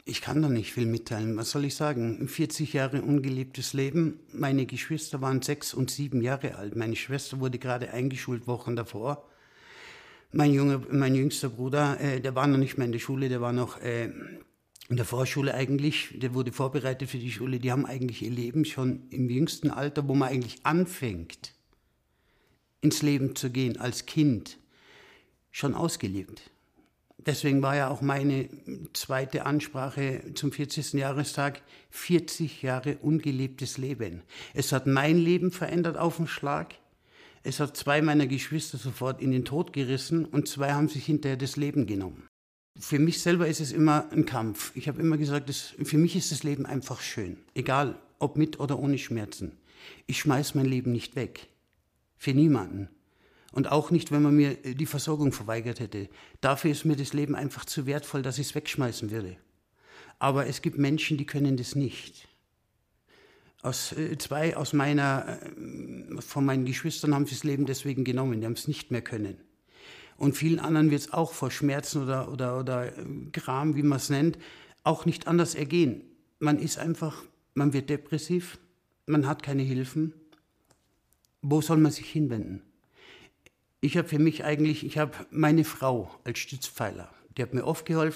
Ich kann da nicht viel mitteilen. Was soll ich sagen? 40 Jahre ungelebtes Leben. Meine Geschwister waren 6 und 7 Jahre alt. Meine Schwester wurde gerade eingeschult Wochen davor. Mein jüngster Bruder, der war noch nicht mehr in der Schule, der war noch in der Vorschule eigentlich. Der wurde vorbereitet für die Schule. Die haben eigentlich ihr Leben schon im jüngsten Alter, wo man eigentlich anfängt, ins Leben zu gehen als Kind, schon ausgelebt. Deswegen war ja auch meine zweite Ansprache zum 40. Jahrestag 40 Jahre ungelebtes Leben. Es hat mein Leben verändert auf den Schlag. Es hat 2 meiner Geschwister sofort in den Tod gerissen und 2 haben sich hinterher das Leben genommen. Für mich selber ist es immer ein Kampf. Ich habe immer gesagt, für mich ist das Leben einfach schön. Egal, ob mit oder ohne Schmerzen. Ich schmeiß mein Leben nicht weg. Für niemanden. Und auch nicht, wenn man mir die Versorgung verweigert hätte. Dafür ist mir das Leben einfach zu wertvoll, dass ich es wegschmeißen würde. Aber es gibt Menschen, die können das nicht. 2 von meinen Geschwistern haben sich das Leben deswegen genommen, die haben es nicht mehr können. Und vielen anderen wird es auch vor Schmerzen oder Gram, wie man es nennt, auch nicht anders ergehen. Man wird depressiv, man hat keine Hilfen. Wo soll man sich hinwenden? Ich habe meine Frau als Stützpfeiler. Die hat mir oft geholfen.